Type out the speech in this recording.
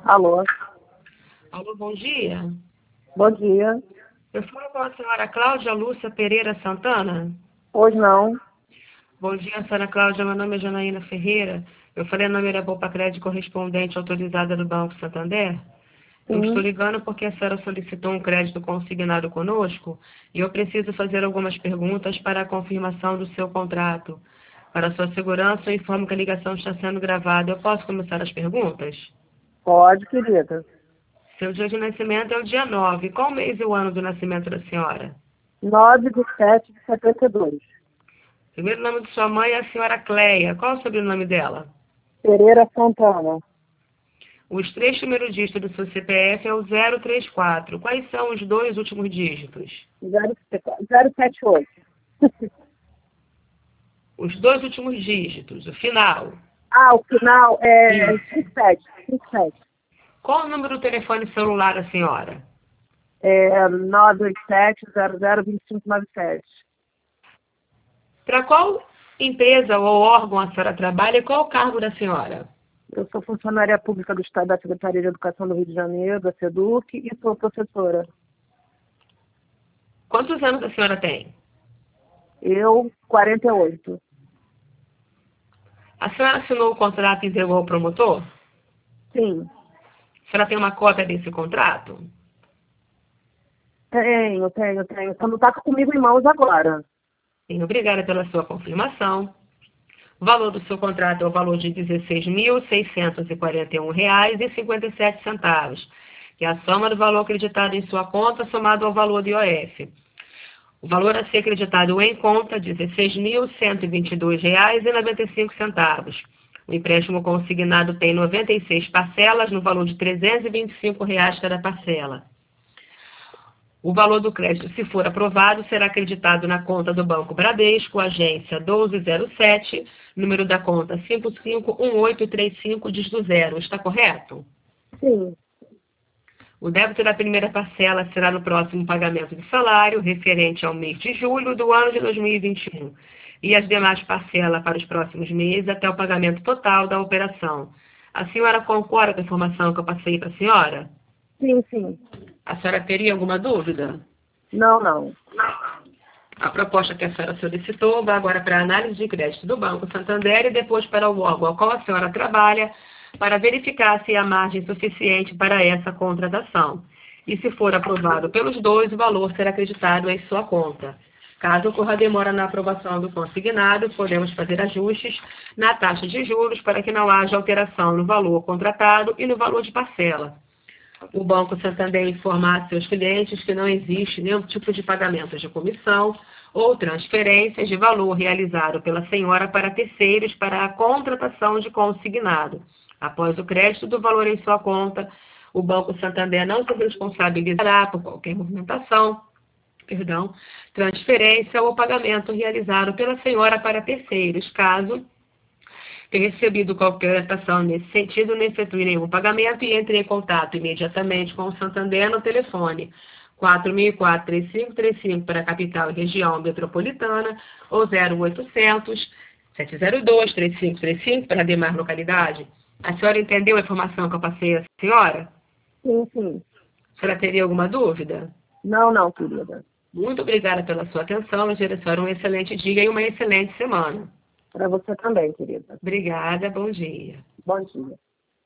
Alô, Alô, bom dia. bom dia. Eu falo com a senhora Cláudia Lúcia Pereira Santana. Hoje não. Bom dia, senhora Cláudia. Meu nome é Janaína Ferreira. Eu falei o nome da Poupa Crédito correspondente autorizada do Banco Santander. Eu estou Sim, ligando porque a senhora solicitou um crédito consignado conosco e eu preciso fazer algumas perguntas para a confirmação do seu contrato. Para sua segurança, eu informo que a ligação está sendo gravada. Eu posso começar as perguntas? pode, querida. Seu dia de nascimento é o dia 9. Qual mês e o ano do nascimento da senhora? 9/7/72. Primeiro nome de sua mãe é a senhora Cleia. Qual o sobrenome dela? Pereira Santana. Os três primeiros dígitos do seu CPF é o 034. Quais são os dois últimos dígitos? 078. Os dois últimos dígitos, o final. Ah, o final é Isso. 57. 57. Qual o número do telefone celular da senhora? É 987-002597. Para qual empresa ou órgão a senhora trabalha e qual o cargo da senhora? Eu sou funcionária pública do Estado da Secretaria de Educação do Rio de Janeiro, da SEDUC, e sou professora. Quantos anos a senhora tem? Eu, 48. A senhora assinou o contrato e entregou ao promotor? Sim, A senhora tem uma cópia desse contrato? tenho. Só não está comigo em mãos agora. Sim, obrigada pela sua confirmação. O valor do seu contrato é o valor de R$ 16.641,57, que é a soma do valor acreditado em sua conta somado ao valor do IOF. O valor a ser acreditado em conta é R$ 16.122,95. O empréstimo consignado tem 96 parcelas no valor de R$ 325 cada parcela. O valor do crédito, se for aprovado, será acreditado na conta do Banco Bradesco, agência 1207, número da conta 551835, dígito 0. Está correto? Sim, O débito da primeira parcela será no próximo pagamento de salário, referente ao mês de julho do ano de 2021, e as demais parcelas para os próximos meses até o pagamento total da operação. A senhora concorda com a informação que eu passei para a senhora? sim. A senhora teria alguma dúvida? Não. A proposta que a senhora solicitou vai agora para a análise de crédito do Banco Santander e depois para o órgão ao qual a senhora trabalha para verificar se há margem suficiente para essa contratação. E se for aprovado pelos dois, o valor será acreditado em sua conta. Caso ocorra demora na aprovação do consignado, podemos fazer ajustes na taxa de juros para que não haja alteração no valor contratado e no valor de parcela. O Banco Santander informar seus clientes que não existe nenhum tipo de pagamento de comissão ou transferências de valor realizado pela senhora para terceiros para a contratação de consignado. Após o crédito do valor em sua conta, o Banco Santander não se responsabilizará por qualquer movimentação, transferência ou pagamento realizado pela senhora para terceiros, caso tenha recebido qualquer orientação nesse sentido, não efetue nenhum pagamento e entre em contato imediatamente com o Santander no telefone 4004-3535 para a capital e região metropolitana ou 0800-702-3535 para a demais localidade. A senhora entendeu a informação que eu passei à senhora? Sim. A senhora teria alguma dúvida? Não, querida. Muito obrigada pela sua atenção. Desejo a senhora um excelente dia e uma excelente semana. Para você também, querida. Obrigada, bom dia. Bom dia.